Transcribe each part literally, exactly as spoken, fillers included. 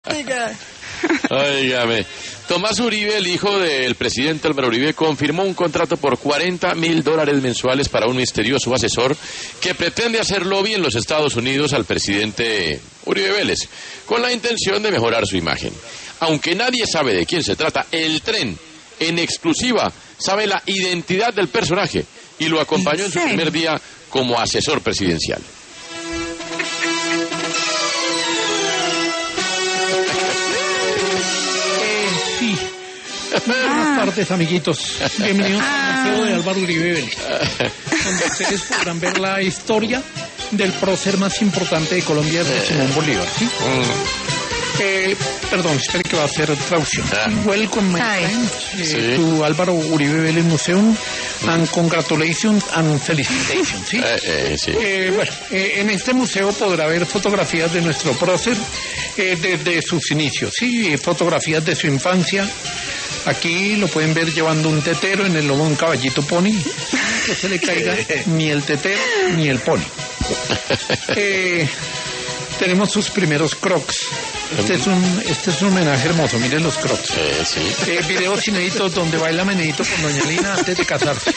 Óigame. Tomás Uribe, el hijo del presidente Álvaro Uribe, confirmó un contrato por cuarenta mil dólares mensuales para un misterioso asesor que pretende hacer lobby en los Estados Unidos al presidente Uribe Vélez, con la intención de mejorar su imagen. Aunque nadie sabe de quién se trata, el Tren, en exclusiva, sabe la identidad del personaje y lo acompañó en su primer día como asesor presidencial. Buenas tardes, amiguitos. Bienvenidos al Museo de Álvaro Uribe Vélez, donde ustedes podrán ver la historia del prócer más importante de Colombia, de Simón Bolívar, ¿sí? Mm. Eh, perdón, espere que va a hacer traducción. Ah. Welcome, my friend, eh, sí. to Álvaro Uribe Vélez Museum, and congratulations and felicitations, ¿sí? Eh, eh, sí. Eh, bueno, eh, en este museo podrá ver fotografías de nuestro prócer eh, desde sus inicios, ¿sí? Fotografías de su infancia. Aquí lo pueden ver llevando un tetero en el lomo de un caballito pony. No se le caiga ni el tetero ni el pony. Eh, tenemos sus primeros crocs. Este es un este es un homenaje hermoso. Miren los crocs. Eh, sí. Eh, videos inéditos donde baila Menedito con Doña Lina antes de casarse.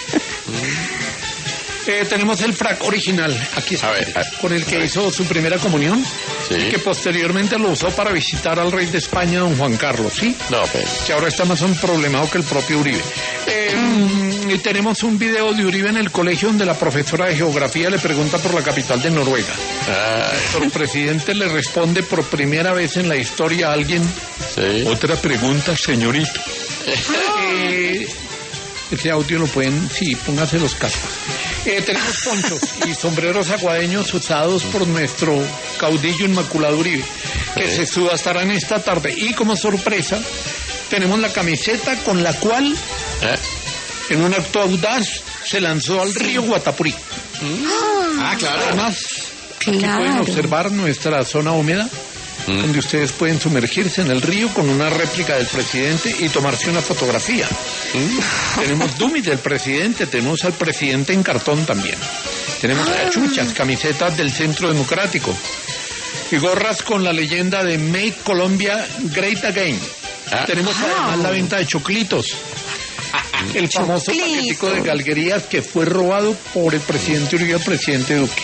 Eh, tenemos el frac original, aquí está, ver, con el que hizo su primera comunión, sí. Y que posteriormente lo usó para visitar al rey de España, don Juan Carlos, ¿sí? No, pero... que ahora está más problemado que el propio Uribe. Eh, mm. Y tenemos un video de Uribe en el colegio donde la profesora de geografía le pregunta por la capital de Noruega. Ay. El presidente le responde por primera vez en la historia a alguien. Sí. Otra pregunta, señorito. eh, ese audio lo pueden, sí, pónganse los cascos. Eh, tenemos ponchos y sombreros aguadeños usados por nuestro caudillo Inmaculado Uribe, que sí. se subastarán esta tarde. Y como sorpresa, tenemos la camiseta con la cual, ¿eh? en un acto audaz, se lanzó al río Guatapurí. Mm. Ah, claro. Además, claro. aquí pueden observar nuestra zona húmeda, mm. donde ustedes pueden sumergirse en el río con una réplica del presidente y tomarse una fotografía. Mm. Tenemos dummies del presidente, tenemos al presidente en cartón también. Tenemos ah. cachuchas, camisetas del Centro Democrático y gorras con la leyenda de Make Colombia Great Again. Ah. Tenemos ah. además la venta de choclitos. El famoso Choclito. paquetico de galguerías que fue robado por el presidente Uribe, el presidente Duque.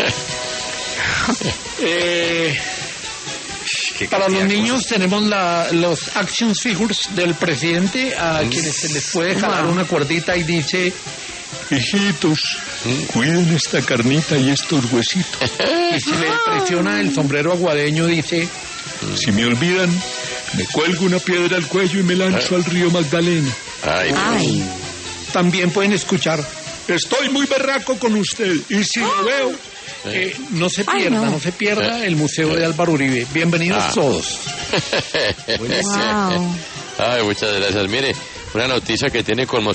eh... Para los niños tenemos la, los action figures del presidente a mm. quienes se les puede jalar una cuerdita y dice: hijitos, mm. cuiden esta carnita y estos huesitos. Y si le presiona el sombrero aguadeño dice: mm. si me olvidan, me cuelgo una piedra al cuello y me lanzo al río Magdalena. Ay, Ay. También pueden escuchar: estoy muy berraco con usted y si lo veo... Eh, no se pierda, Ay, no. no se pierda el Museo de Álvaro Uribe. Bienvenidos ah. todos. Wow. Ay, muchas gracias. Mire, una noticia que tiene conmoción.